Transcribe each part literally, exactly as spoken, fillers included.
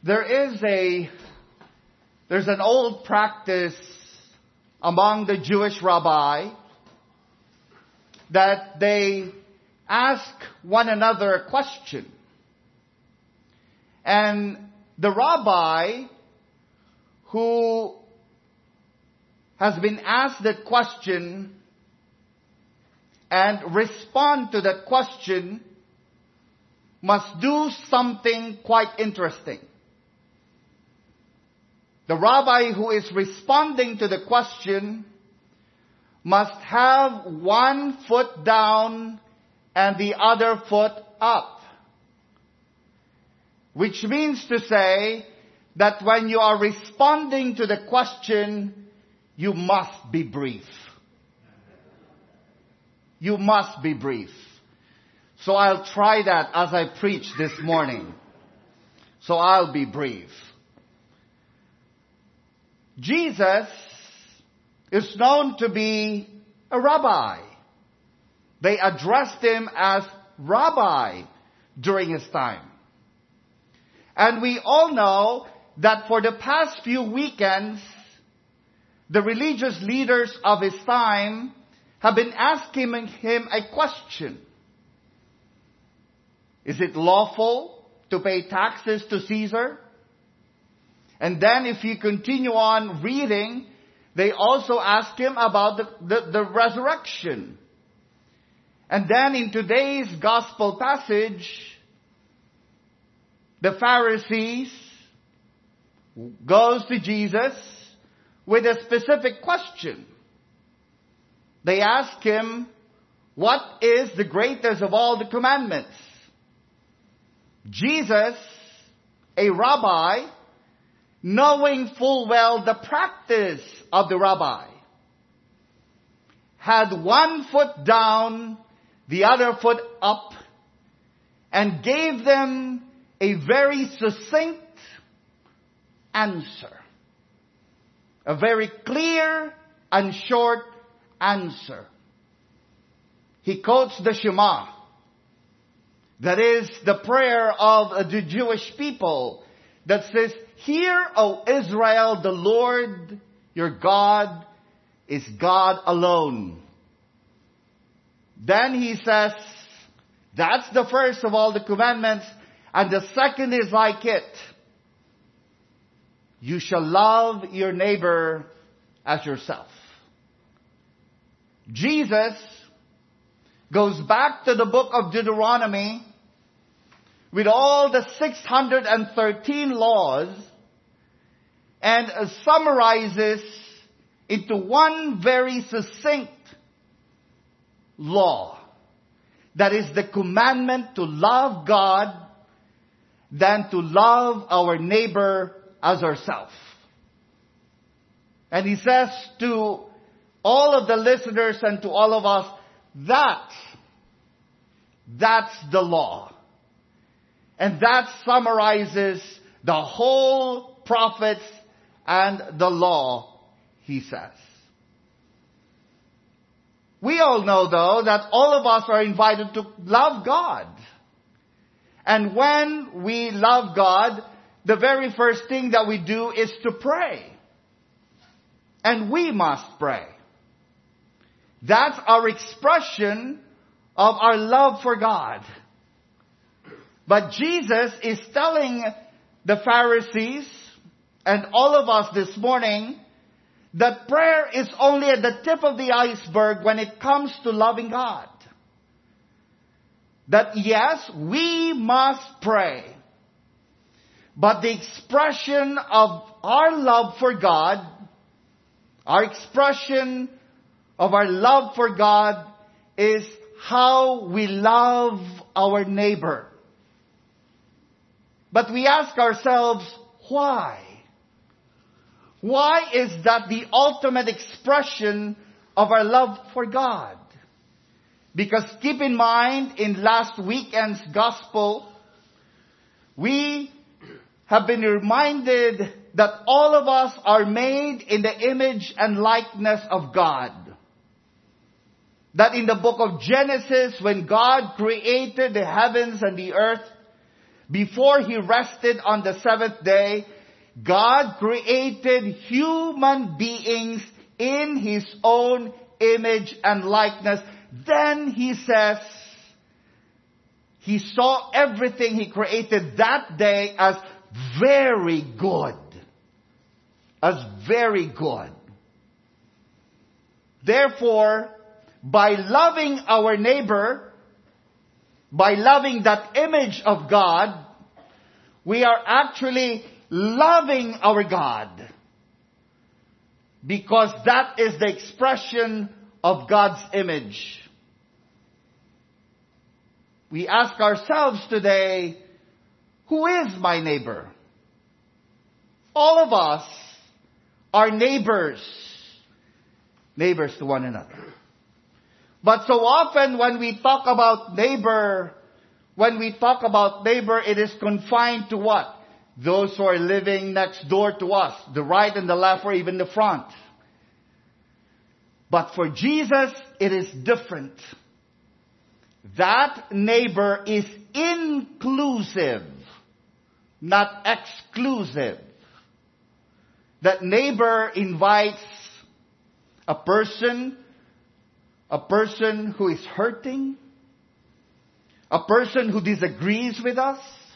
There is a, there's an old practice among the Jewish rabbi that they ask one another a question. And the rabbi who has been asked that question and respond to that question must do something quite interesting. The rabbi who is responding to the question must have one foot down and the other foot up. Which means to say that when you are responding to the question, you must be brief. You must be brief. So I'll try that as I preach this morning. So I'll be brief. Jesus is known to be a rabbi. They addressed him as rabbi during his time. And we all know that for the past few weekends, the religious leaders of his time have been asking him a question. Is it lawful to pay taxes to Caesar? And then if you continue on reading, they also ask him about the, the, the resurrection. And then in today's gospel passage, the Pharisees goes to Jesus with a specific question. They ask him, what is the greatest of all the commandments? Jesus, a rabbi, knowing full well the practice of the rabbi, had one foot down, the other foot up, and gave them a very succinct answer. A very clear and short answer. He quotes the Shema. That is the prayer of the Jewish people that says, "Hear, O Israel, the Lord your God is God alone." Then he says, that's the first of all the commandments, and the second is like it. You shall love your neighbor as yourself. Jesus goes back to the book of Deuteronomy with all the six hundred thirteen laws and summarizes into one very succinct law. That is the commandment to love God than to love our neighbor as ourselves. And he says to all of the listeners and to all of us, that, that's the law. And that summarizes the whole prophets and the law, he says. We all know, though, that all of us are invited to love God. And when we love God, the very first thing that we do is to pray. And we must pray. That's our expression of our love for God. But Jesus is telling the Pharisees and all of us this morning that prayer is only at the tip of the iceberg when it comes to loving God. That yes, we must pray. But the expression of our love for God, our expression of our love for God is how we love our neighbor. But we ask ourselves, why? Why is that the ultimate expression of our love for God? Because keep in mind, in last weekend's gospel, we have been reminded that all of us are made in the image and likeness of God. That in the book of Genesis, when God created the heavens and the earth, before He rested on the seventh day, God created human beings in His own image and likeness. Then He says, He saw everything He created that day as very good. As very good. Therefore, by loving our neighbor, by loving that image of God, we are actually loving our God. Because that is the expression of God's image. We ask ourselves today, who is my neighbor? All of us are neighbors. Neighbors to one another. But so often when we talk about neighbor, when we talk about neighbor, it is confined to what? Those who are living next door to us, the right and the left or even the front. But for Jesus, it is different. That neighbor is inclusive, not exclusive. That neighbor invites a person, a person who is hurting, a person who disagrees with us,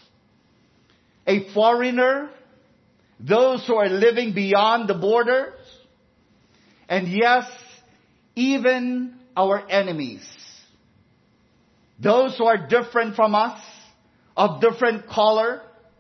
a foreigner, those who are living beyond the borders, and yes, even our enemies. Those who are different from us, of different color,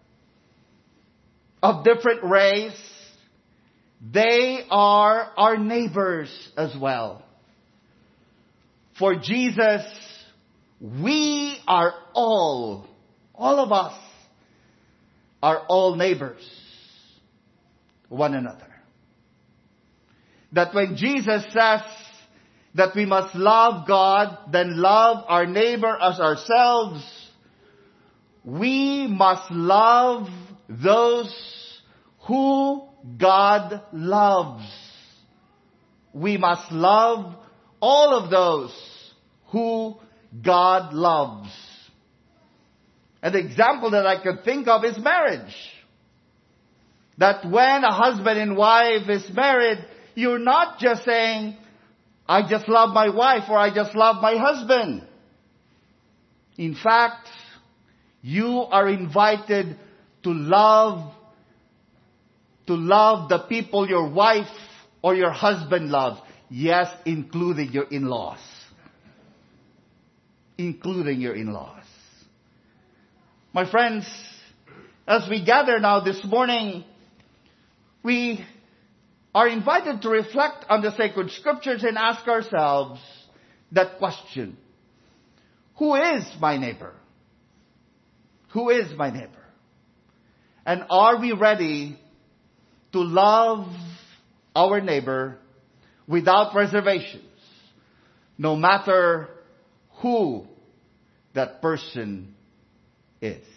of different race, they are our neighbors as well. For Jesus, we are all, all of us, are all neighbors to one another. That when Jesus says that we must love God, then love our neighbor as ourselves, we must love those who God loves. We must love all of those who God loves. An example that I could think of is marriage. That when a husband and wife is married, you're not just saying, I just love my wife or I just love my husband. In fact, you are invited to love to love the people your wife or your husband loves. Yes, including your in-laws. Including your in-laws. My friends, as we gather now this morning, we are invited to reflect on the sacred scriptures and ask ourselves that question. Who is my neighbor? Who is my neighbor? And are we ready to love our neighbor without reservations, no matter who that person is?